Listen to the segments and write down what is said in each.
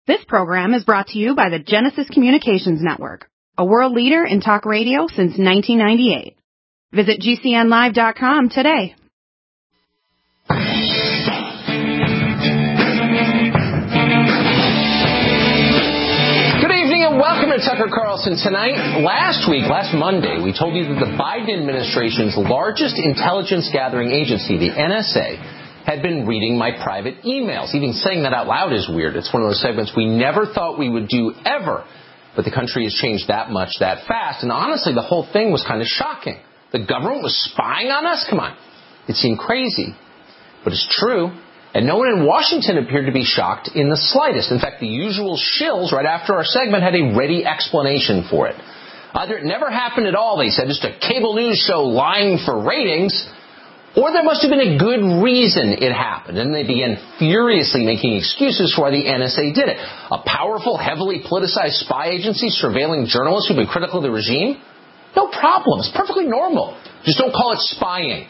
This program is brought to you by the Genesis Communications Network, a world leader in talk radio since 1998. Visit GCNlive.com today. Good evening and welcome to Tucker Carlson Tonight. Last Monday, we told you that the Biden administration's largest intelligence gathering agency, the NSA, had been reading my private emails. Even saying that out loud is weird. It's one of those segments we never thought we would do ever. But the country has changed that much that fast. And honestly, the whole thing was kind of shocking. The government was spying on us? Come on. It seemed crazy. But it's true. And no one in Washington appeared to be shocked in the slightest. In fact, the usual shills right after our segment had a ready explanation for it. Either it never happened at all, they said, just a cable news show lying for ratings, or there must have been a good reason it happened. And they began furiously making excuses for why the NSA did it. A powerful, heavily politicized spy agency surveilling journalists who've been critical of the regime? No problem. It's perfectly normal. Just don't call it spying.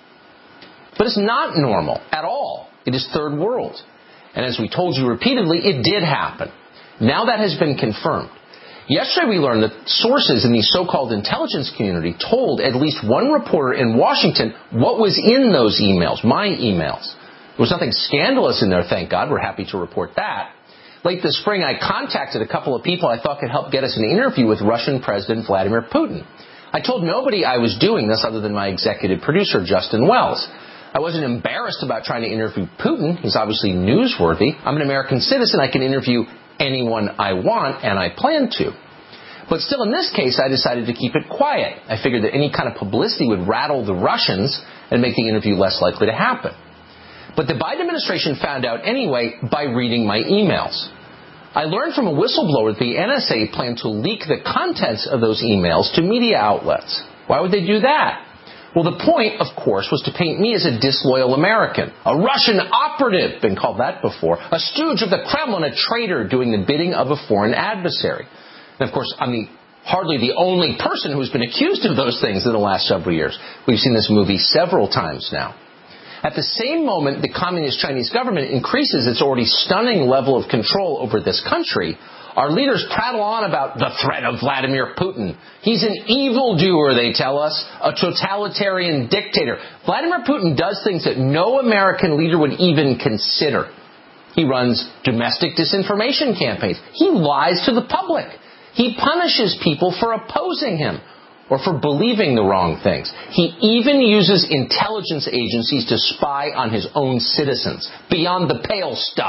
But it's not normal at all. It is third world. And as we told you repeatedly, it did happen. Now that has been confirmed. Yesterday we learned that sources in the so-called intelligence community told at least one reporter in Washington what was in those emails, my emails. There was nothing scandalous in there, thank God. We're happy to report that. Late this spring, I contacted a couple of people I thought could help get us an interview with Russian President Vladimir Putin. I told nobody I was doing this other than my executive producer, Justin Wells. I wasn't embarrassed about trying to interview Putin. He's obviously newsworthy. I'm an American citizen. I can interview anyone I want, and I plan to. But still, in this case, I decided to keep it quiet. I figured that any kind of publicity would rattle the Russians and make the interview less likely to happen. But the Biden administration found out anyway by reading my emails. I learned from a whistleblower that the NSA planned to leak the contents of those emails to media outlets. Why would they do that? Well, the point, of course, was to paint me as a disloyal American, a Russian operative, been called that before, a stooge of the Kremlin, a traitor doing the bidding of a foreign adversary. And, of course, I'm hardly the only person who's been accused of those things in the last several years. We've seen this movie several times now. At the same moment the Communist Chinese government increases its already stunning level of control over this country, our leaders prattle on about the threat of Vladimir Putin. He's an evildoer, they tell us, a totalitarian dictator. Vladimir Putin does things that no American leader would even consider. He runs domestic disinformation campaigns. He lies to the public. He punishes people for opposing him or for believing the wrong things. He even uses intelligence agencies to spy on his own citizens. Beyond the pale stuff.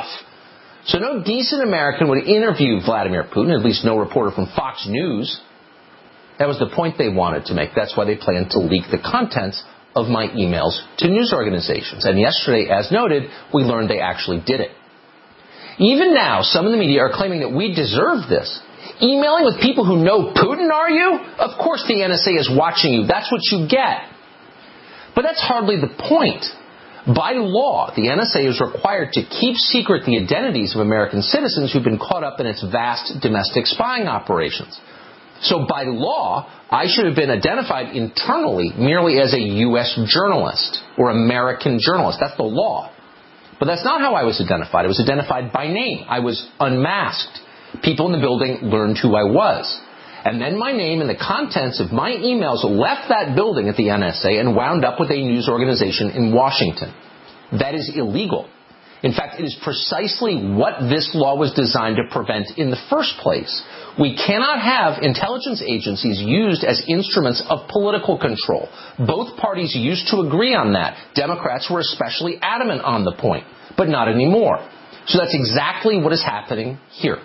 So no decent American would interview Vladimir Putin, at least no reporter from Fox News. That was the point they wanted to make. That's why they planned to leak the contents of my emails to news organizations. And yesterday, as noted, we learned they actually did it. Even now, some in the media are claiming that we deserve this. Emailing with people who know Putin, are you? Of course the NSA is watching you. That's what you get. But that's hardly the point. By law, the NSA is required to keep secret the identities of American citizens who've been caught up in its vast domestic spying operations. So by law, I should have been identified internally merely as a U.S. journalist or American journalist. That's the law. But that's not how I was identified. I was identified by name. I was unmasked. People in the building learned who I was. And then my name and the contents of my emails left that building at the NSA and wound up with a news organization in Washington. That is illegal. In fact, it is precisely what this law was designed to prevent in the first place. We cannot have intelligence agencies used as instruments of political control. Both parties used to agree on that. Democrats were especially adamant on the point, but not anymore. So that's exactly what is happening here.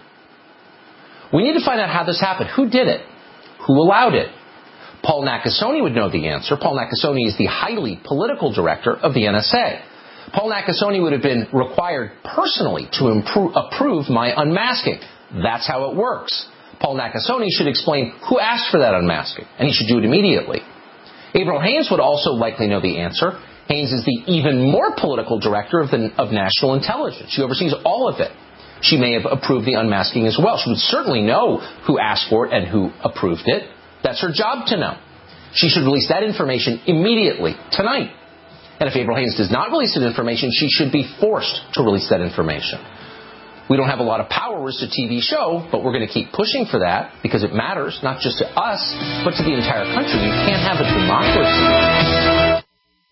We need to find out how this happened. Who did it? Who allowed it? Paul Nakasone would know the answer. Paul Nakasone is the highly political director of the NSA. Paul Nakasone would have been required personally to approve my unmasking. That's how it works. Paul Nakasone should explain who asked for that unmasking, and he should do it immediately. Avril Haines would also likely know the answer. Haines is the even more political director of National Intelligence. She oversees all of it. She may have approved the unmasking as well. She would certainly know who asked for it and who approved it. That's her job to know. She should release that information immediately, tonight. And if Avril Haines does not release that information, she should be forced to release that information. We don't have a lot of power as a TV show, but we're going to keep pushing for that because it matters, not just to us, but to the entire country. You can't have a democracy.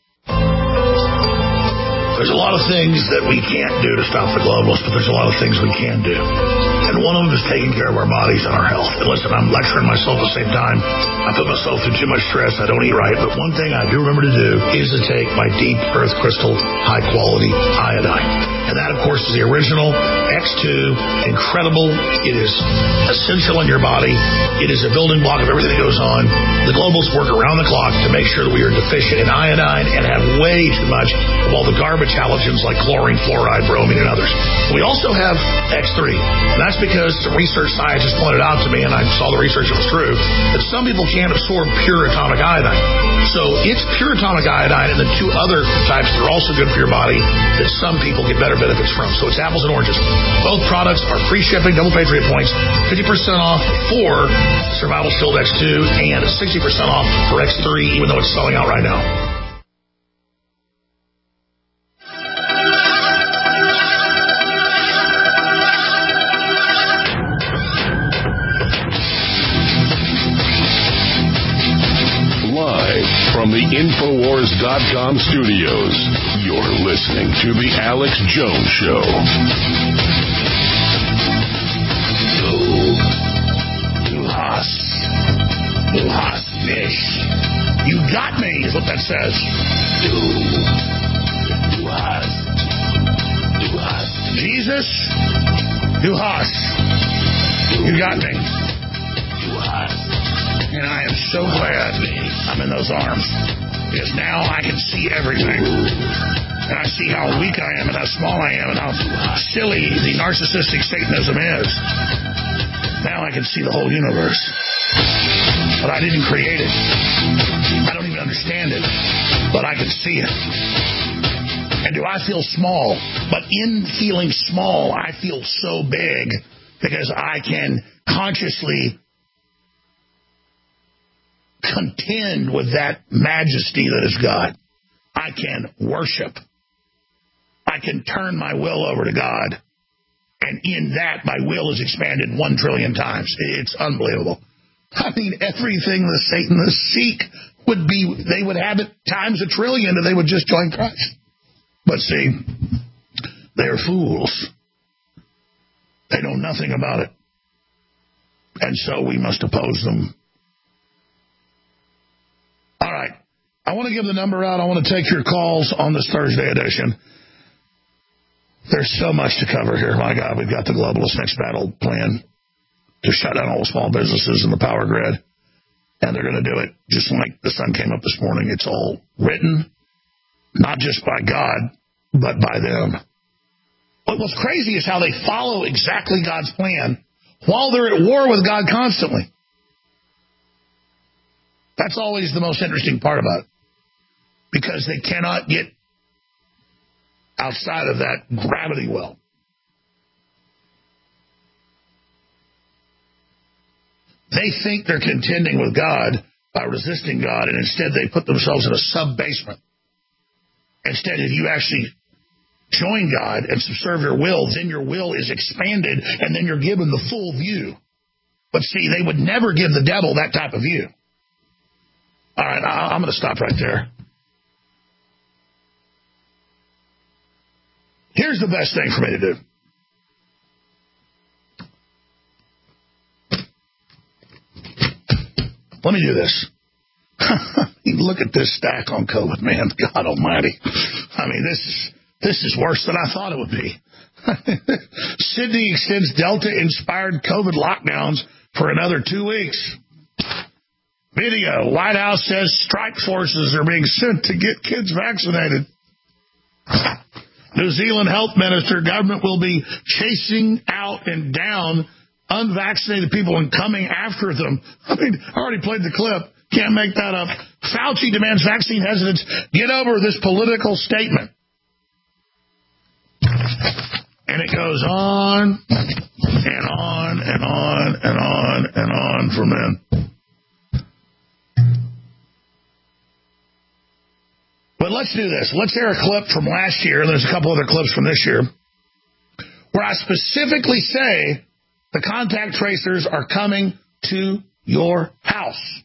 There's a lot of things that we can't do to stop the globalists, but there's a lot of things we can do. And one of them is taking care of our bodies and our health. And listen, I'm lecturing myself at the same time. I put myself through too much stress. I don't eat right. But one thing I do remember to do is to take my deep earth crystal high quality iodine. And that, of course, is the original X2. Incredible. It is essential in your body. It is a building block of everything that goes on. The globalists work around the clock to make sure that we are deficient in iodine and have way too much of all the garbage halogens like chlorine, fluoride, bromine, and others. We also have X3. And that's because some research scientists pointed out to me, and I saw the research, it was true, that some people can't absorb pure atomic iodine. So it's pure atomic iodine and the two other types that are also good for your body that some people get better benefits from. So it's apples and oranges. Both products are free shipping, double Patriot points, 50% off for Survival Shield X2 and 60% off for X3, even though it's selling out right now. From the Infowars.com studios, you're listening to The Alex Jones Show. Du hast mich. You got me, is what that says. Du hast. Jesus, du hast. You got me. Du hast. And I am so glad I'm in those arms, because now I can see everything. And I see how weak I am and how small I am and how silly the narcissistic Satanism is. Now I can see the whole universe. But I didn't create it. I don't even understand it. But I can see it. And do I feel small? But in feeling small, I feel so big because I can consciously contend with that majesty that is God. I can worship. I can turn my will over to God. And in that, my will is expanded 1 trillion times. It's unbelievable. I mean, everything the Satanists seek would be, they would have it times 1 trillion and they would just join Christ. But see, they're fools. They know nothing about it. And so we must oppose them. All right. I want to give the number out. I want to take your calls on this Thursday edition. There's so much to cover here. My God, we've got the globalist next battle plan to shut down all the small businesses and the power grid. And they're going to do it just like the sun came up this morning. It's all written, not just by God, but by them. But what's crazy is how they follow exactly God's plan while they're at war with God constantly. That's always the most interesting part about it, because they cannot get outside of that gravity well. They think they're contending with God by resisting God, and instead they put themselves in a sub-basement. Instead, if you actually join God and subserve your will, then your will is expanded, and then you're given the full view. But see, they would never give the devil that type of view. All right, I'm going to stop right there. Here's the best thing for me to do. Let me do this. Look at this stack on COVID, man. God almighty. I mean, this is worse than I thought it would be. Sydney extends Delta-inspired COVID lockdowns for another 2 weeks. Video. White House says strike forces are being sent to get kids vaccinated. New Zealand health minister, government will be chasing out and down unvaccinated people and coming after them. I mean, I already played the clip. Can't make that up. Fauci demands vaccine hesitants get over this political statement. And it goes on and on and on and on and on from then. But let's do this. Let's hear a clip from last year. There's a couple other clips from this year where I specifically say the contact tracers are coming to your house.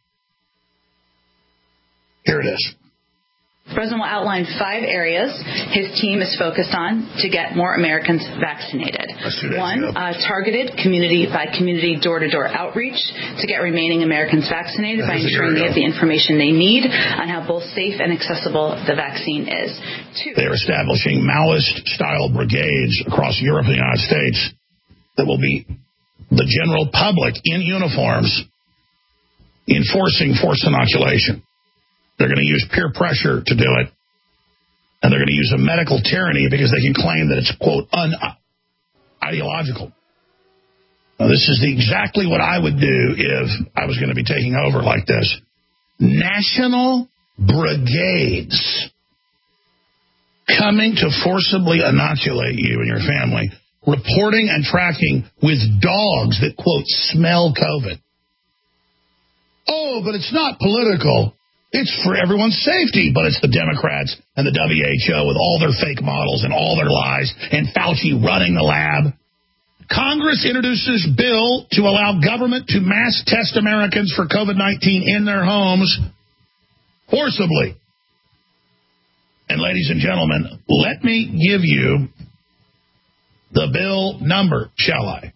Here it is. The President will outline 5 areas his team is focused on to get more Americans vaccinated. 1, targeted community-by-community door-to-door outreach to get remaining Americans vaccinated by ensuring they have the information they need on how both safe and accessible the vaccine is. 2, they're establishing Maoist-style brigades across Europe and the United States that will be the general public in uniforms enforcing forced inoculation. They're going to use peer pressure to do it, and they're going to use a medical tyranny because they can claim that it's, quote, un-ideological. Now, this is exactly what I would do if I was going to be taking over like this. National brigades coming to forcibly inoculate you and your family, reporting and tracking with dogs that, quote, smell COVID. Oh, but it's not political. It's for everyone's safety, but it's the Democrats and the WHO with all their fake models and all their lies, and Fauci running the lab. Congress introduces bill to allow government to mass test Americans for COVID-19 in their homes forcibly. And ladies and gentlemen, let me give you the bill number, shall I?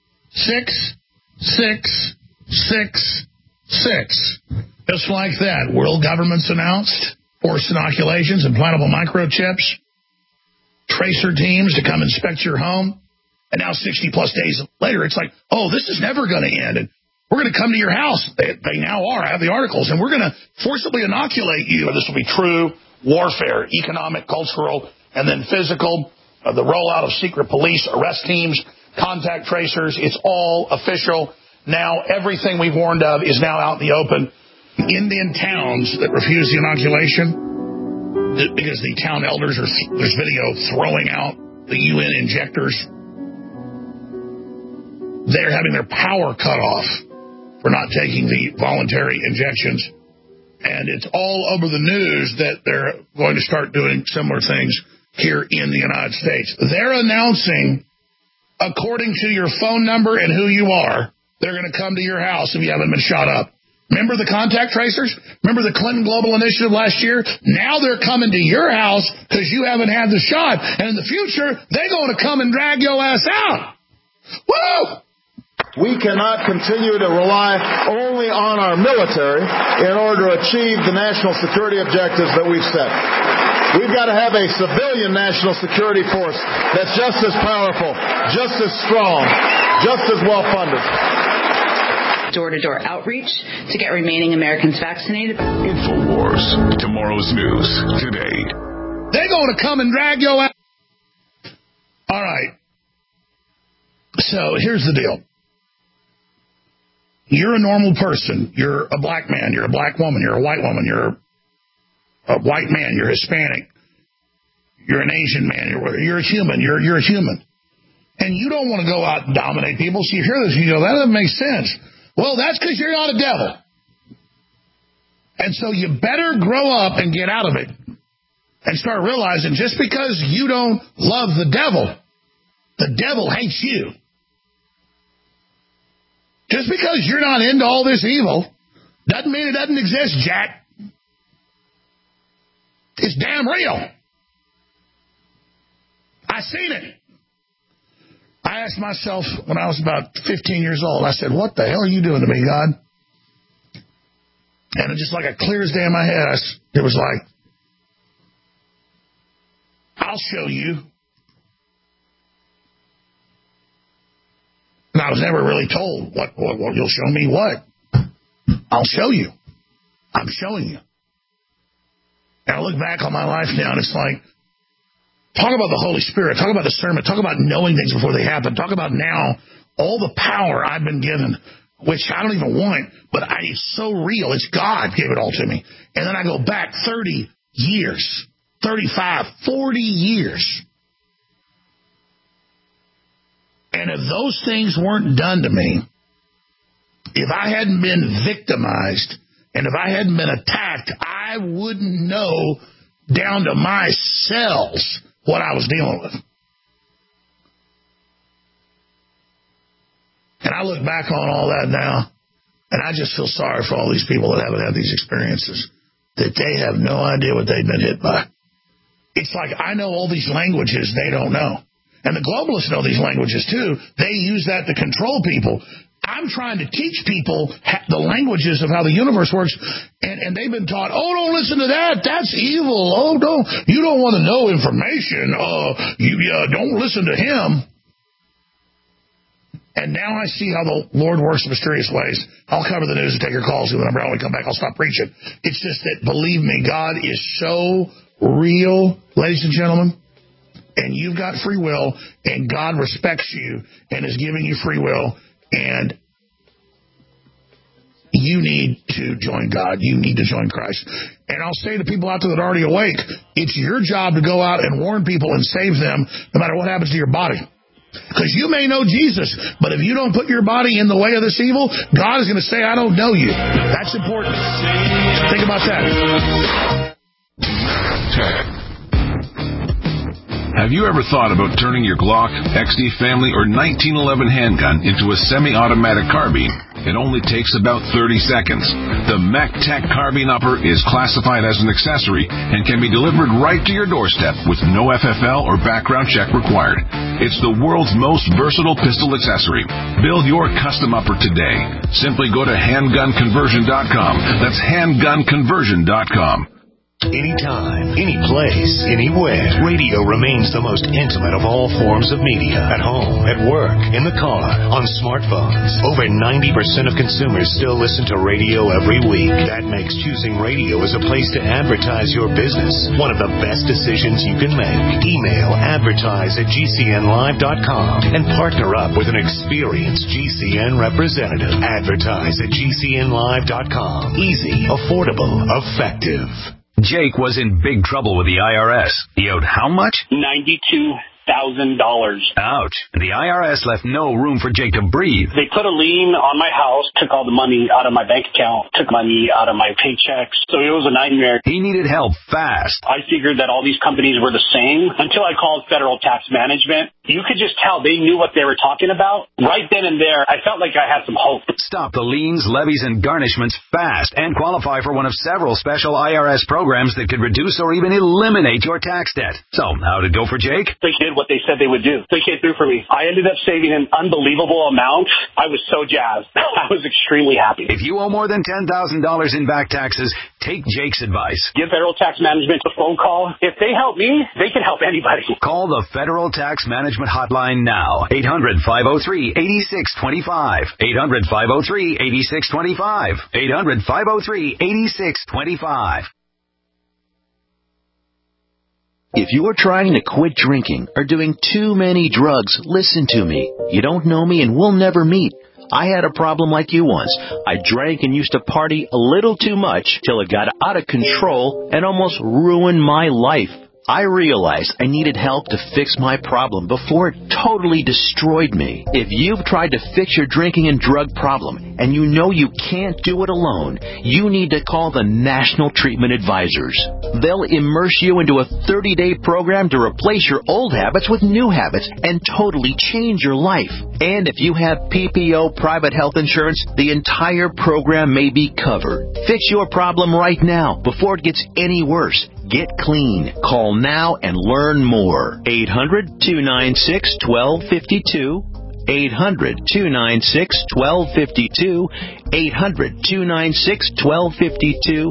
6666. Just like that, world governments announced forced inoculations, implantable microchips, tracer teams to come inspect your home. And now 60-plus days later, it's like, oh, this is never going to end. And we're going to come to your house. They now are. I have the articles. And we're going to forcibly inoculate you. This will be true warfare, economic, cultural, and then physical. The rollout of secret police, arrest teams, contact tracers. It's all official. Now everything we've warned of is now out in the open. Indian towns that refuse the inoculation because the town elders there's video throwing out the UN injectors. They're having their power cut off for not taking the voluntary injections. And it's all over the news that they're going to start doing similar things here in the United States. They're announcing, according to your phone number and who you are, they're going to come to your house if you haven't been shot up. Remember the contact tracers? Remember the Clinton Global Initiative last year? Now they're coming to your house because you haven't had the shot. And in the future, they're going to come and drag your ass out. Woo! We cannot continue to rely only on our military in order to achieve the national security objectives that we've set. We've got to have a civilian national security force that's just as powerful, just as strong, just as well-funded. Door-to-door outreach to get remaining Americans vaccinated. InfoWars, tomorrow's news today. They're going to come and drag your ass. All right. So here's the deal. You're a normal person. You're a black man. You're a black woman. You're a white woman. You're a white man. You're Hispanic. You're an Asian man. You're a human. You're a human. And you don't want to go out and dominate people. So you hear this, you go, that doesn't make sense. Well, that's because you're not a devil. And so you better grow up and get out of it and start realizing just because you don't love the devil hates you. Just because you're not into all this evil doesn't mean it doesn't exist, Jack. It's damn real. I seen it. I asked myself when I was about 15 years old, I said, what the hell are you doing to me, God? And it just like a clear as day in my head, it was like, I'll show you. And I was never really told, what you'll show me what? I'll show you. I'm showing you. And I look back on my life now, and it's like, talk about the Holy Spirit. Talk about discernment. Talk about knowing things before they happen. Talk about now all the power I've been given, which I don't even want, but it's so real. It's God gave it all to me. And then I go back 30 years, 35, 40 years. And if those things weren't done to me, if I hadn't been victimized, and if I hadn't been attacked, I wouldn't know down to my cells what I was dealing with. I look back on all that now, and I just feel sorry for all these people that haven't had these experiences, that they have no idea what they've been hit by. It's like I know all these languages they don't know. And the globalists know these languages, too. They use that to control people. I'm trying to teach people the languages of how the universe works, and they've been taught, oh, don't listen to that. That's evil. Oh, you don't want to know information. Don't listen to him. And now I see how the Lord works in mysterious ways. I'll cover the news and take your calls. When I'm ready to come back, I'll stop preaching. It's just that, believe me, God is so real, ladies and gentlemen. And you've got free will, and God respects you and is giving you free will. And you need to join God. You need to join Christ. And I'll say to people out there that are already awake, it's your job to go out and warn people and save them no matter what happens to your body. Because you may know Jesus, but if you don't put your body in the way of this evil, God is going to say, I don't know you. That's important. Think about that. Have you ever thought about turning your Glock, XD Family, or 1911 handgun into a semi-automatic carbine? It only takes about 30 seconds. The MacTac Carbine Upper is classified as an accessory and can be delivered right to your doorstep with no FFL or background check required. It's the world's most versatile pistol accessory. Build your custom upper today. Simply go to handgunconversion.com. That's handgunconversion.com. Anytime, any place, anywhere, radio remains the most intimate of all forms of media. At home, at work, in the car, on smartphones. Over 90% of consumers still listen to radio every week. That makes choosing radio as a place to advertise your business one of the best decisions you can make. Email advertise@gcnlive.com and partner up with an experienced GCN representative. Advertise@gcnlive.com. Easy, affordable, effective. Jake was in big trouble with the IRS. He owed how much? $92,000. Ouch. The IRS left no room for Jake to breathe. They put a lien on my house, took all the money out of my bank account, took money out of my paychecks. So it was a nightmare. He needed help fast. I figured that all these companies were the same until I called Federal Tax Management. You could just tell they knew what they were talking about. Right then and there, I felt like I had some hope. Stop the liens, levies, and garnishments fast and qualify for one of several special IRS programs that could reduce or even eliminate your tax debt. So, how'd it go for Jake? They did what they said they would do. They came through for me. I ended up saving an unbelievable amount. I was so jazzed. I was extremely happy. If you owe more than $10,000 in back taxes, take Jake's advice. Give Federal Tax Management a phone call. If they help me, they can help anybody. Call the Federal Tax Management hotline now. 800-503-8625. 800-503-8625. 800-503-8625. If you are trying to quit drinking or doing too many drugs, listen to me. You don't know me and we'll never meet. I had a problem like you once. I drank and used to party a little too much till it got out of control and almost ruined my life. I realized I needed help to fix my problem before it totally destroyed me. If you've tried to fix your drinking and drug problem and you know you can't do it alone, you need to call the National Treatment Advisors. They'll immerse you into a 30-day program to replace your old habits with new habits and totally change your life. And if you have PPO private health insurance, the entire program may be covered. Fix your problem right now before it gets any worse. Get clean. Call now and learn more. 800-296-1252. 800-296-1252. 800-296-1252.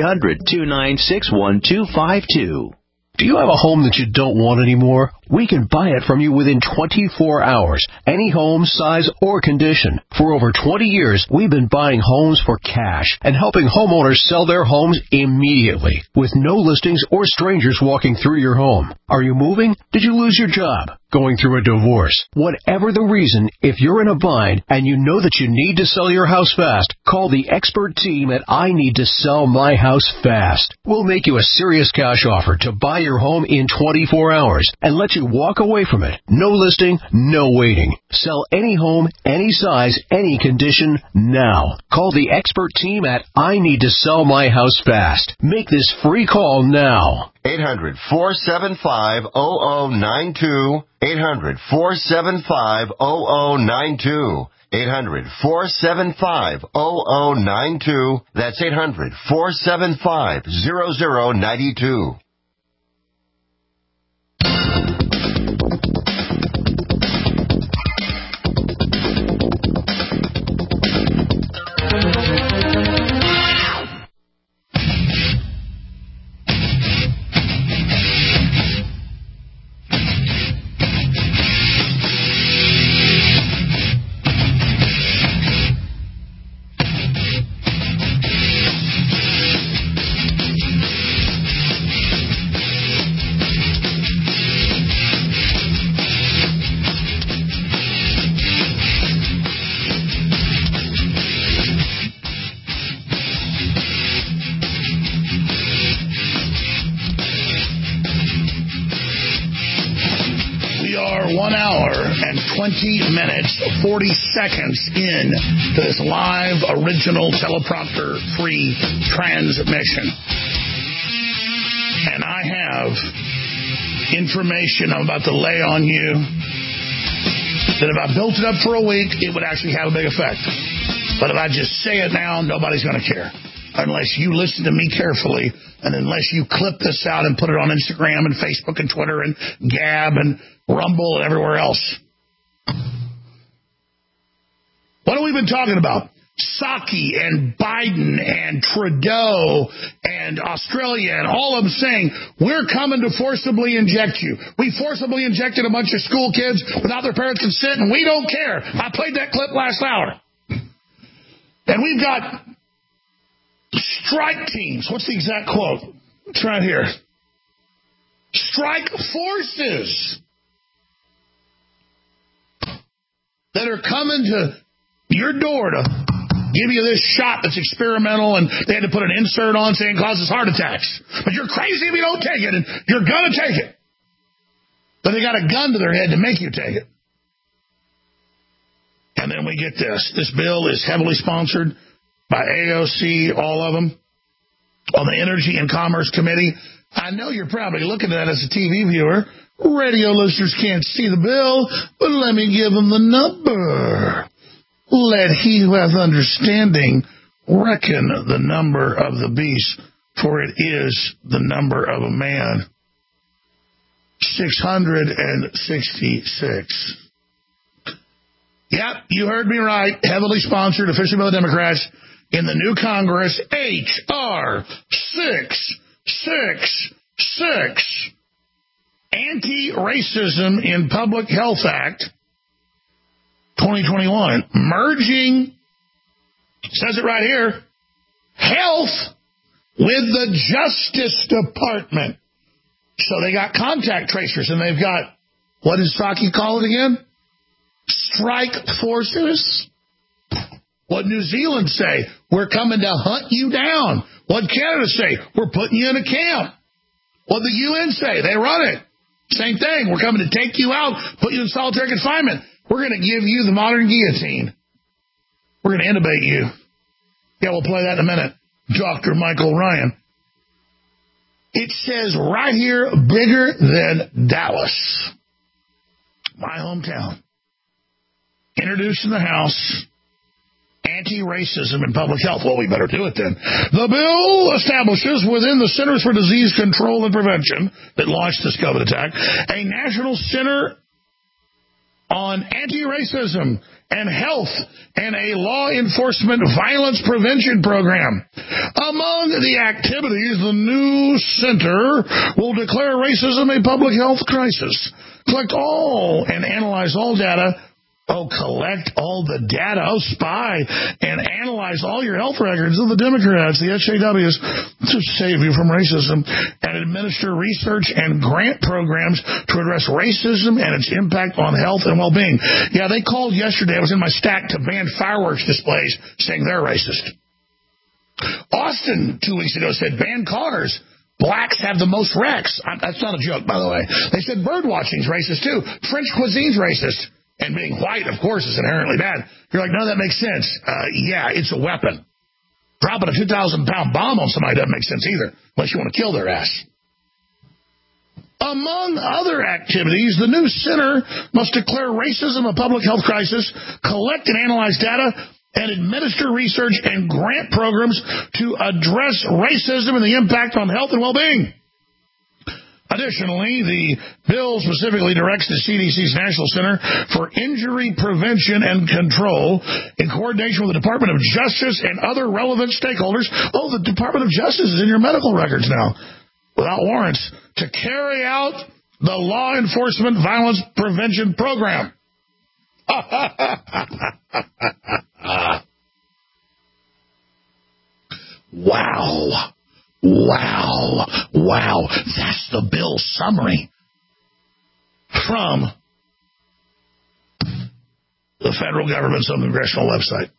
800-296-1252. Do you have a home that you don't want anymore? We can buy it from you within 24 hours. Any home, size, or condition. For over 20 years, we've been buying homes for cash and helping homeowners sell their homes immediately with no listings or strangers walking through your home. Are you moving? Did you lose your job? Going through a divorce? Whatever the reason, if you're in a bind and you know that you need to sell your house fast, call the expert team at I Need to Sell My House Fast. We'll make you a serious cash offer to buy your home in 24 hours and let you walk away from it. No listing, no waiting. Sell any home, any size, any condition now. Call the expert team at I Need to Sell My House Fast. Make this free call now. 800-475-0092. 800-475-0092. 800-475-0092. That's 800-475-0092. Minutes, 40 seconds in to this live, original, teleprompter-free transmission. And I have information I'm about to lay on you that if I built it up for a week, it would actually have a big effect. But if I just say it now, nobody's going to care. Unless you listen to me carefully, and unless you clip this out and put it on Instagram and Facebook and Twitter and Gab and Rumble and everywhere else. What have we been talking about? Psaki and Biden and Trudeau and Australia and all of them saying, we're coming to forcibly inject you. We forcibly injected a bunch of school kids without their parents' consent, and we don't care. I played that clip last hour. And we've got strike teams. What's the exact quote? It's right here. Strike forces that are coming to your door to give you this shot that's experimental, and they had to put an insert on saying it causes heart attacks. But you're crazy if you don't take it, and you're going to take it. But they got a gun to their head to make you take it. And then we get this. This bill is heavily sponsored by AOC, all of them, on the Energy and Commerce Committee. I know you're probably looking at that as a TV viewer. Radio listeners can't see the bill, but let me give them the number. Let he who hath understanding reckon the number of the beast, for it is the number of a man. 666. Yep, you heard me right. Heavily sponsored, officially by the Democrats in the new Congress. H.R. 666. Anti-Racism in Public Health Act 2021. Merging, says it right here, health with the Justice Department. So they got contact tracers, and they've got, what did Psaki call it again? Strike forces. What New Zealand say? We're coming to hunt you down. What Canada say? We're putting you in a camp. What the UN say? They run it. Same thing. We're coming to take you out, put you in solitary confinement. We're going to give you the modern guillotine. We're going to intubate you. Yeah, we'll play that in a minute. Dr. Michael Ryan. It says right here, bigger than Dallas. My hometown. Introduced in the House, anti-racism in public health. Well, we better do it then. The bill establishes within the Centers for Disease Control and Prevention that launched this COVID attack a national center on anti-racism and health and a law enforcement violence prevention program. Among the activities, the new center will declare racism a public health crisis, collect all and analyze all data. Collect all the data, spy, and analyze all your health records of the Democrats, the SJWs, to save you from racism, and administer research and grant programs to address racism and its impact on health and well-being. Yeah, they called yesterday, I was in my stack, to ban fireworks displays, saying they're racist. Austin, 2 weeks ago, said ban cars. Blacks have the most wrecks. That's not a joke, by the way. They said bird watching's racist, too. French cuisine's racist. And being white, of course, is inherently bad. You're like, no, that makes sense. Yeah, it's a weapon. Dropping a 2,000-pound bomb on somebody doesn't make sense either, unless you want to kill their ass. Among other activities, the new center must declare racism a public health crisis, collect and analyze data, and administer research and grant programs to address racism and the impact on health and well-being. Additionally, the bill specifically directs the CDC's National Center for Injury Prevention and Control, in coordination with the Department of Justice and other relevant stakeholders. Oh, the Department of Justice is in your medical records now, without warrants, to carry out the Law Enforcement Violence Prevention Program. Wow. That's the bill summary from the federal government's own congressional website.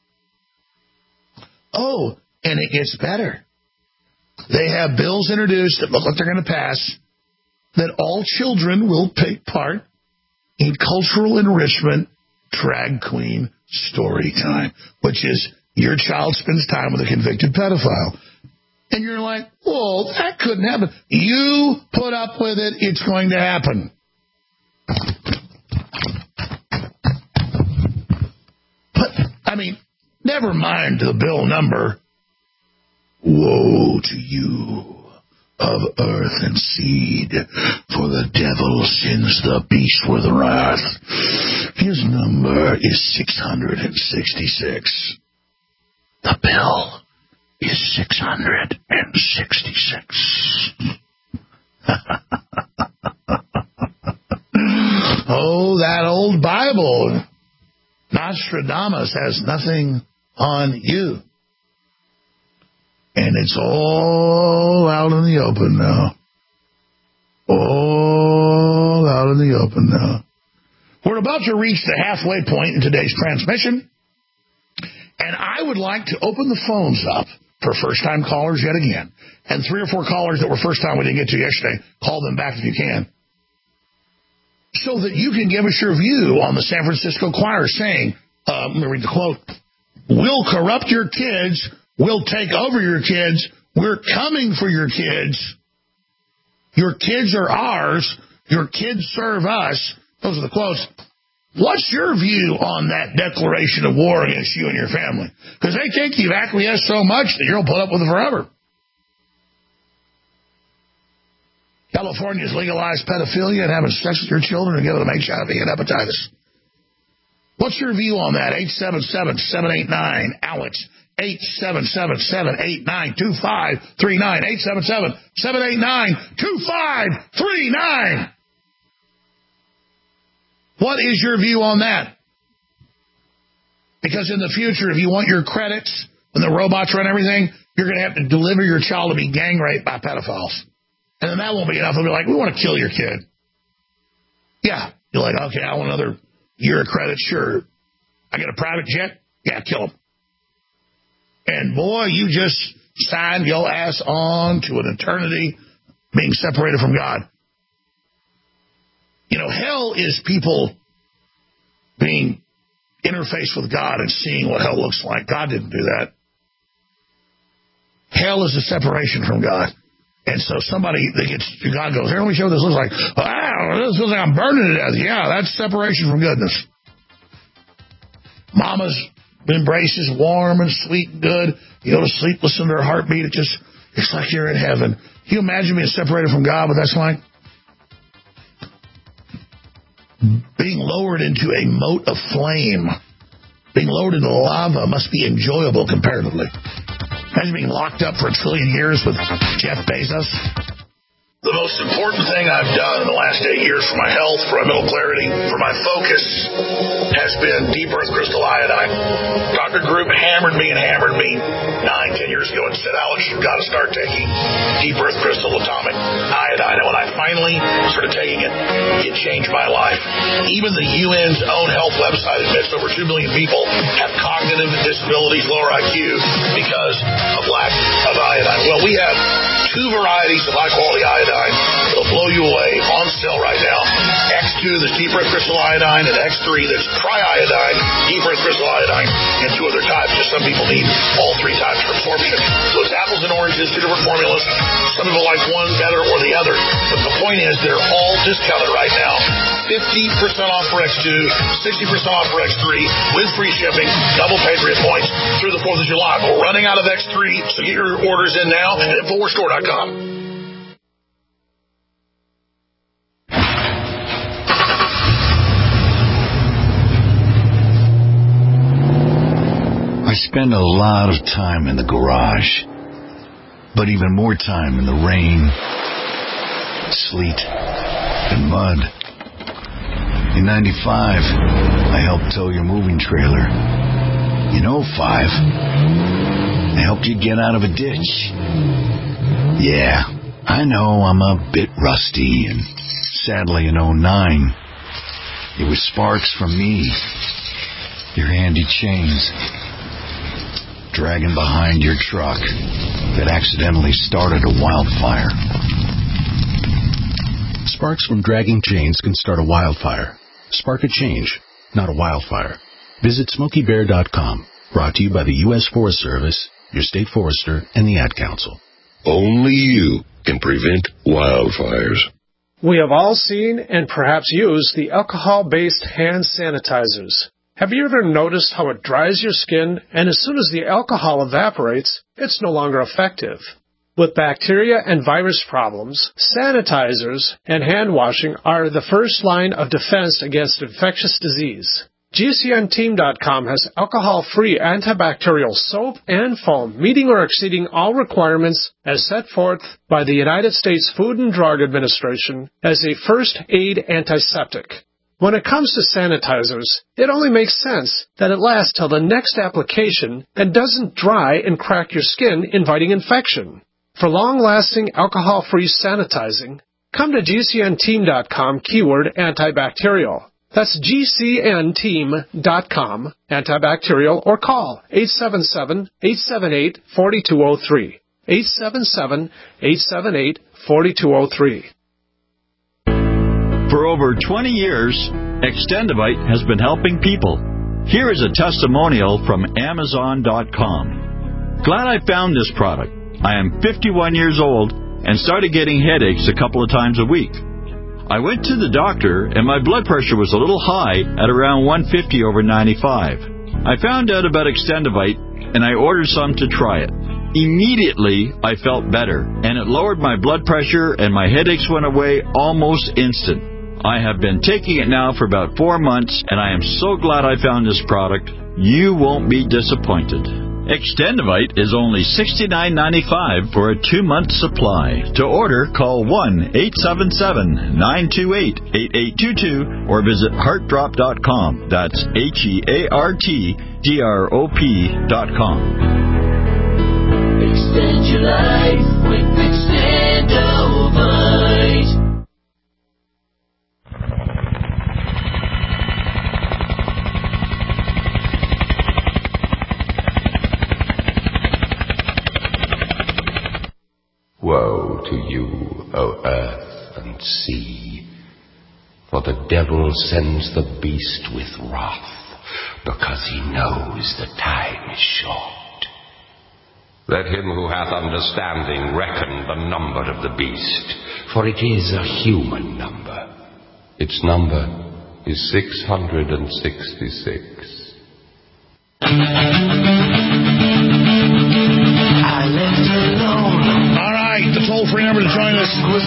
Oh, and it gets better. They have bills introduced that look like they're going to pass that all children will take part in cultural enrichment drag queen story time, which is your child spends time with a convicted pedophile. And you're like, well, that couldn't happen. You put up with it, it's going to happen. But, never mind the bill number. Woe to you of earth and seed, for the devil sends the beast with wrath. His number is 666. The bill is 666. Oh, that old Bible. Nostradamus has nothing on you. And it's all out in the open now. All out in the open now. We're about to reach the halfway point in today's transmission. And I would like to open the phones up for first-time callers yet again. And 3 or 4 callers that were first-time we didn't get to yesterday, call them back if you can. So that you can give us your view on the San Francisco Choir saying, let me read the quote, "We'll corrupt your kids. We'll take over your kids. We're coming for your kids. Your kids are ours. Your kids serve us." Those are the quotes. What's your view on that declaration of war against you and your family? Because they think you've acquiesced so much that you'll put up with it forever. California's legalized pedophilia and having sex with your children and giving them HIV and hepatitis. What's your view on that? 877-789-ALEX. 877-789-2539. 877-789-2539. What is your view on that? Because in the future, if you want your credits, when the robots run everything, you're going to have to deliver your child to be gang raped by pedophiles. And then that won't be enough. They'll be like, we want to kill your kid. Yeah. You're like, okay, I want another year of credit. Sure. I get a private jet? Yeah, kill him. And boy, you just signed your ass on to an eternity being separated from God. You know, hell is people being interfaced with God and seeing what hell looks like. God didn't do that. Hell is a separation from God. And so somebody that gets to God goes, here, let me show what this looks like. Wow, this looks like I'm burning to death. Yeah, that's separation from goodness. Mama's embrace is warm and sweet and good. You go to sleep, listen to her heartbeat. It's like you're in heaven. Can you imagine being separated from God, what that's like? Being lowered into a moat of flame, being lowered into lava must be enjoyable comparatively. Imagine being locked up for 1 trillion years with Jeff Bezos. The most important thing I've done in the last 8 years for my health, for my mental clarity, for my focus, has been deep earth crystal iodine. Dr. Group hammered me 9-10 years ago and said, Alex, you've got to start taking deep earth crystal atomic iodine. And when I finally started taking it, it changed my life. Even the UN's own health website admits over 2 million people have cognitive disabilities, lower IQ, because of lack of iodine. Well, we have 2 varieties of high-quality iodine. It'll blow you away, on sale right now. X2, that's deep earth crystal iodine, and X3, that's tri-iodine, deep earth crystal iodine, and 2 other types, because some people need all 3 types for absorption. So it's apples and oranges, 2 different formulas. Some people like one better or the other. But the point point is they're all discounted right now. 50% off for X2, 60% off for X3, with free shipping, double Patriot points through the 4th of July. We're running out of X3, so get your orders in now at InfoWarsStore.com. I spend a lot of time in the garage, but even more time in the rain, sleet, and mud. In 95, I helped tow your moving trailer. In 05, I helped you get out of a ditch. Yeah, I know I'm a bit rusty, and sadly in 09, it was sparks from me, your handy chains, dragging behind your truck that accidentally started a wildfire. Sparks from dragging chains can start a wildfire. Spark a change, not a wildfire. Visit SmokeyBear.com. Brought to you by the U.S. Forest Service, your state forester, and the Ad Council. Only you can prevent wildfires. We have all seen and perhaps used the alcohol-based hand sanitizers. Have you ever noticed how it dries your skin, and as soon as the alcohol evaporates, it's no longer effective? With bacteria and virus problems, sanitizers and hand washing are the first line of defense against infectious disease. GCNteam.com has alcohol-free antibacterial soap and foam, meeting or exceeding all requirements as set forth by the United States Food and Drug Administration as a first aid antiseptic. When it comes to sanitizers, it only makes sense that it lasts till the next application and doesn't dry and crack your skin, inviting infection. For long-lasting alcohol-free sanitizing, come to GCNteam.com keyword antibacterial. That's GCNteam.com antibacterial, or call 877-878-4203. 877-878-4203. For over 20 years, Extendivite has been helping people. Here is a testimonial from Amazon.com. Glad I found this product. I am 51 years old and started getting headaches a couple of times a week. I went to the doctor and my blood pressure was a little high at around 150 over 95. I found out about Extendivite and I ordered some to try it. Immediately, I felt better, and it lowered my blood pressure and my headaches went away almost instant. I have been taking it now for about 4 months, and I am so glad I found this product. You won't be disappointed. Extendivite is only $69.95 for a 2-month supply. To order, call 1-877-928-8822 or visit heartdrop.com. That's HEARTDROP.com. Extend your life with Extendivite. Woe to you, O earth and sea, for the devil sends the beast with wrath, because he knows the time is short. Let him who hath understanding reckon the number of the beast, for it is a human number. Its number is 666. All right, the toll-free number to join us is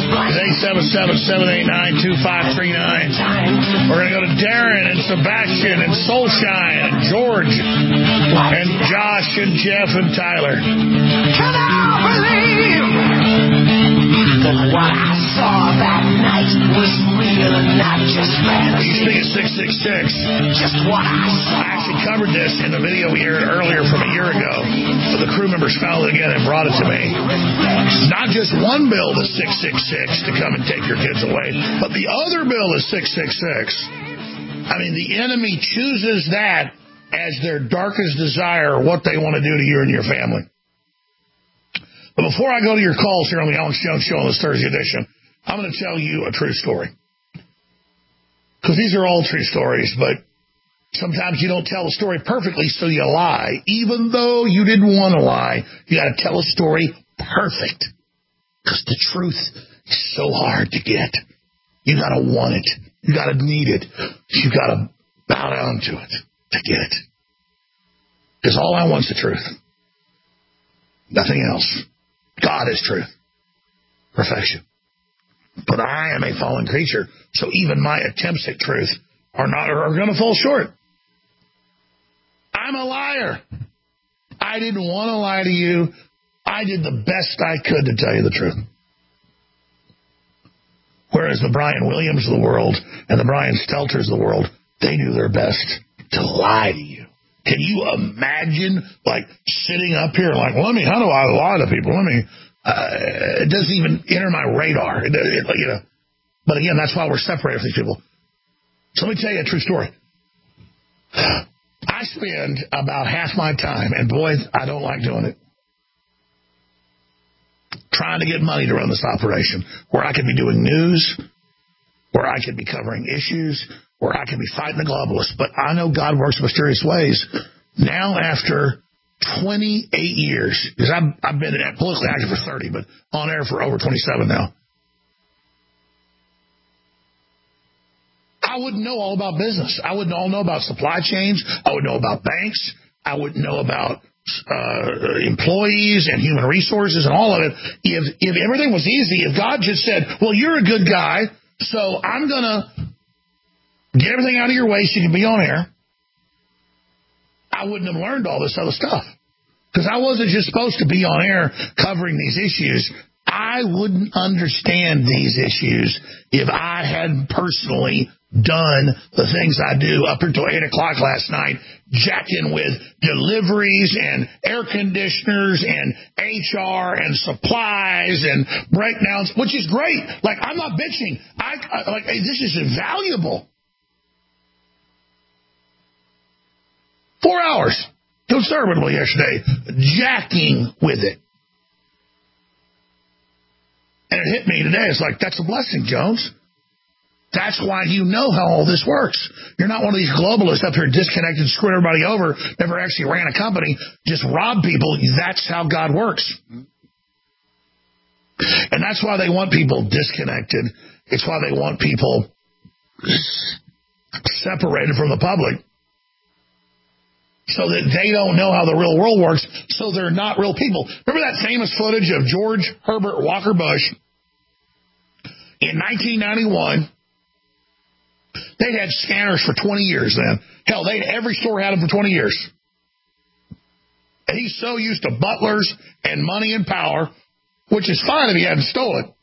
877-789-2539. We're going to go to Darren and Sebastian and Soulshine and George and Josh and Jeff and Tyler. Can I believe that what I saw that night was real and not just fantasy? Speaking of 666, just what I saw. I actually covered this in the video we aired earlier from a year ago, but the crew members found it again and brought it to me. Not just one bill is 666 to come and take your kids away, but the other bill is 666. I mean, the enemy chooses that as their darkest desire, what they want to do to you and your family. But before I go to your calls here on the Alex Jones Show on this Thursday edition, I'm going to tell you a true story. Because these are all true stories, but sometimes you don't tell a story perfectly, so you lie. Even though you didn't want to lie, you got to tell a story perfect. Because the truth It's so hard to get. You got to want it. You got to need it. You got to bow down to it to get it. Because all I want is the truth. Nothing else. God is truth. Perfection. But I am a fallen creature, so even my attempts at truth are going to fall short. I'm a liar. I didn't want to lie to you. I did the best I could to tell you the truth. Whereas the Brian Williams of the world and the Brian Stelters of the world, they do their best to lie to you. Can you imagine, like, sitting up here like, how do I lie to people? It doesn't even enter my radar. But again, that's why we're separated from these people. So let me tell you a true story. I spend about half my time, and boy, I don't like doing it, trying to get money to run this operation, where I could be doing news, where I could be covering issues, where I could be fighting the globalists. But I know God works in mysterious ways. Now, after 28 years, because I've been politically active for 30, but on air for over 27 now, I wouldn't know all about business. I wouldn't all know about supply chains. I would know about banks. I would know about employees and human resources and all of it. If everything was easy, if God just said, well, you're a good guy, so I'm going to get everything out of your way so you can be on air, I wouldn't have learned all this other stuff. Because I wasn't just supposed to be on air covering these issues. I wouldn't understand these issues if I hadn't personally done the things I do up until 8 o'clock last night, jacking with deliveries and air conditioners and HR and supplies and breakdowns, which is great. Like, I'm not bitching. This is invaluable. 4 hours conservatively yesterday, jacking with it. And it hit me today. It's like, that's a blessing, Jones. That's why you know how all this works. You're not one of these globalists up here disconnected, screwing everybody over, never actually ran a company, just rob people. That's how God works. And that's why they want people disconnected. It's why they want people separated from the public, so that they don't know how the real world works, so they're not real people. Remember that famous footage of George Herbert Walker Bush in 1991? They had scanners for 20 years then. Hell, every store had them for 20 years. And he's so used to butlers and money and power, which is fine if he hadn't stolen,